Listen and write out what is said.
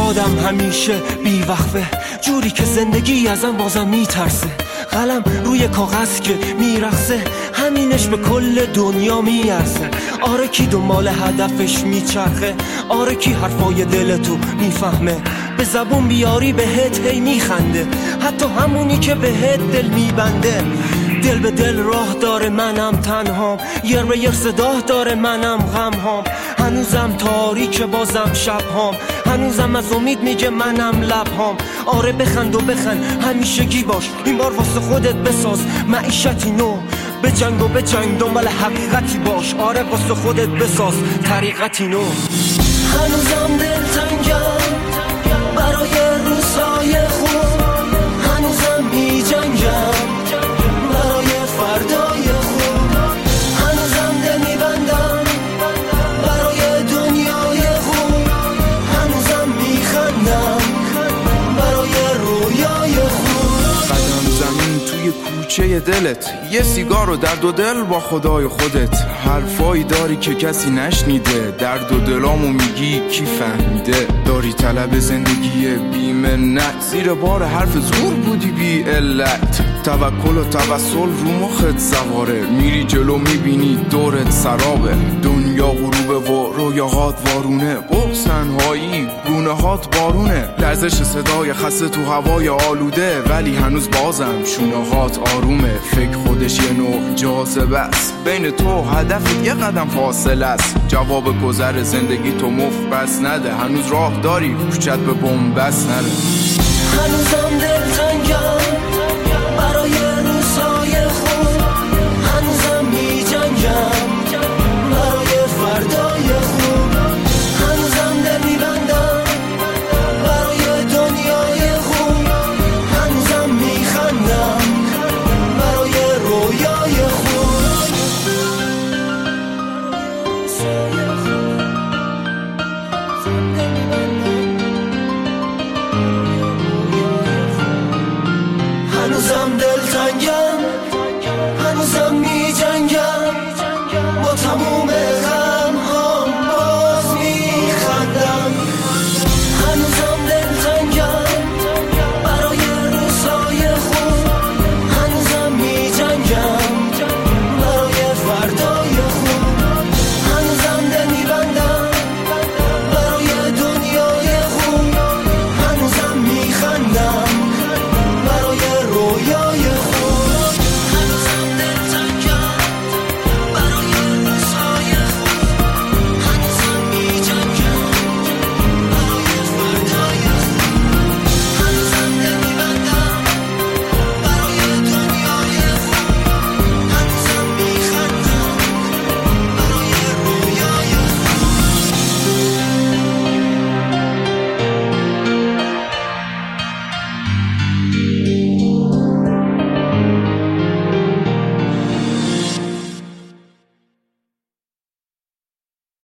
یادم همیشه بیوقفه، جوری که زندگی ازم بازم میترسه. قلم روی کاغذ که میرقصه، همینش به کل دنیا میارزه. آره کی دنبال هدفش میچرخه، آره کی حرفای دلتو میفهمه. به زبون بیاری بهت هی میخنده، حتی همونی که بهت دل میبنده. دل به دل راه داره منم تنهام، یر به یر صدا داره منم غم هام. هنوزم تاریک بازم شب هام، هنوزم از امید میگه منم لب هام. آره بخند و بخند همیشگی باش، این بار واسه خودت بساز معیشتی نو. به جنگ و به جنگ دنبال حقیقتی باش، آره واسه خودت بساز طریقتی نو. هنوزم دلتنگم برای روزهای خوب، هنوزم بی جنگم برای فردای خوب. هنوزم دل میبندم برای دنیای خوب، هنوزم میخندم برای رویای خوب. قدم زمین توی کوچه دلت، یه سیگار و درد و دل با خدای خودت. حرفایی داری که کسی نشنیده، درد و دلامو میگی کی فهمیده. داری طلب زندگی بی‌منت، زیر بار حرف زور بودی بی علت. توکل و توسل رو مخت سواره، میری جلو میبینی دورت سرابه. دنیا غروبه و رویاهات وارونه، بغض تنهایی گونه هات بارونه. لرزش صدای خسته تو هوای آلوده، ولی هنوز بازم شونه هات آرومه. فکر خودش یه نوع جاذبه است، بین تو هدف یه قدم فاصله است. جواب گذر زندگی تو مفت بس نده، هنوز راه داری کوچت به بنبست نره. هنوزم دلتنگ